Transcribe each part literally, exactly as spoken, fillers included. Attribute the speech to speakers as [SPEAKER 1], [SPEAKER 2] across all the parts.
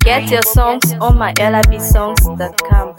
[SPEAKER 1] Get your songs on my L I B songs dot com.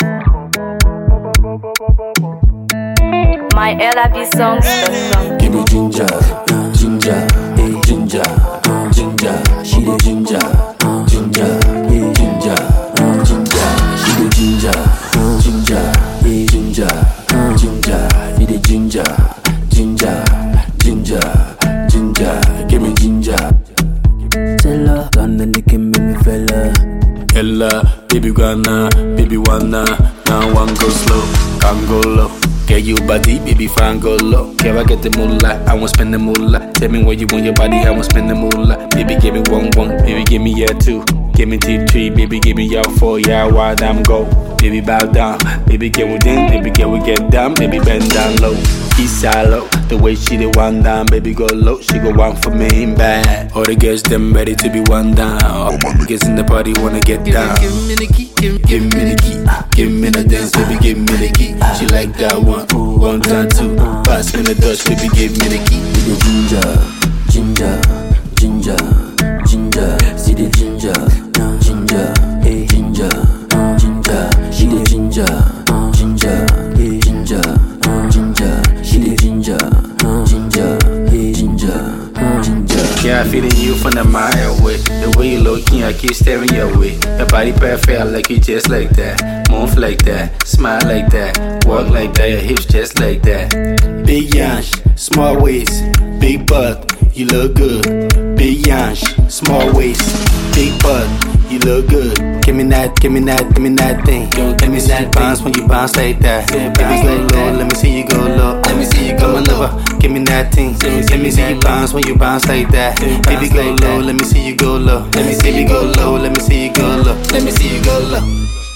[SPEAKER 1] my L I B songs dot com.
[SPEAKER 2] Give me ginger, uh, ginger, hey ginger, uh, ginger. She the ginger, uh, ginger, hey ginger, uh, ginger. She the ginger, uh, ginger, hey ginger, uh, ginger. He the ginger, ginger, ginger, ginger. Give me ginger. Tell her, gonna nick him in me fella. Ella, baby gonna, baby wanna. Now one go slow, can't go low. Get you body, baby fine go low. Can I get the moolah? I won't spend the moolah. Tell me where you want your body, I won't spend the moolah. Baby give me one one, baby give me yeah two. Give me T three, baby give me y'all four. Yeah, why I'm go. Baby bow down, baby get within, baby get we get down, baby bend down low. East side low, the way she the one down, baby go low, she go one for me in bad. All the girls them ready to be one down. All my niggas in the party wanna get down. Give me the key, give, give me the key, give me the dance, baby give me the key. She like that one, one time two, pass me the Dutch, baby give me the key. See the ginger, ginger, ginger, ginger. See the ginger, uh, ginger, hey ginger, uh, ginger. She the ginger, uh, ginger, hey ginger, uh, ginger. She the ginger, uh, ginger, hey ginger, uh, ginger.
[SPEAKER 3] Yeah, I feeling you from the mile away. The way you looking, I keep staring your way. Your body perfect, I like you just like that. Move like that, smile like that, walk like that, your hips just like that. Big yansh, small waist, big butt, you look good. Big yansh, small waist, big butt, you look good. Give me that, give me that, give me that thing. Let me see you bounce when you bounce like that. Baby go low, let me see you go low. Let me see you go low. Give me that thing. Let me see you bounce when you bounce like that. Baby go low, let me see you go low. Let me see you go low. Let me see you go low. Let me see you go low.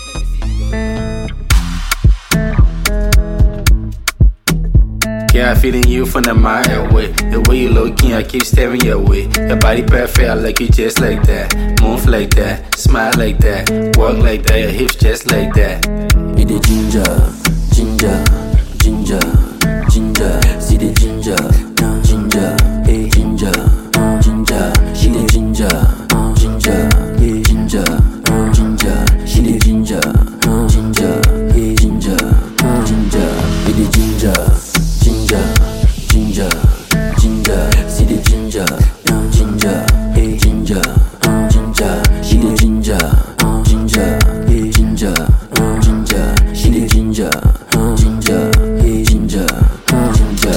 [SPEAKER 3] Yeah, I feeling you from the mile away. The way you looking, I keep staring your way. Your body perfect, I like you just like that. Move like that, smile like that, walk like that, your hips just like that.
[SPEAKER 2] Be the ginger, ginger, ginger, ginger. See the ginger, uh, ginger, hey ginger, uh, ginger. She the ginger, uh, ginger, hey ginger, uh, ginger. She the ginger, uh, ginger, hey ginger, uh, ginger. Be the ginger, ginger, ginger, ginger. See the ginger, uh, ginger, hey ginger, uh, ginger. She the ginger, uh, ginger, hey ginger, uh, ginger. She the ginger, uh, ginger, hey ginger, uh, ginger.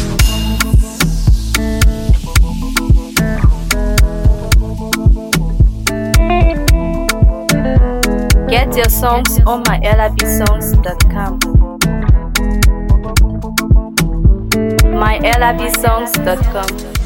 [SPEAKER 1] Get your songs on my L I B songs dot com. my L I B songs dot com.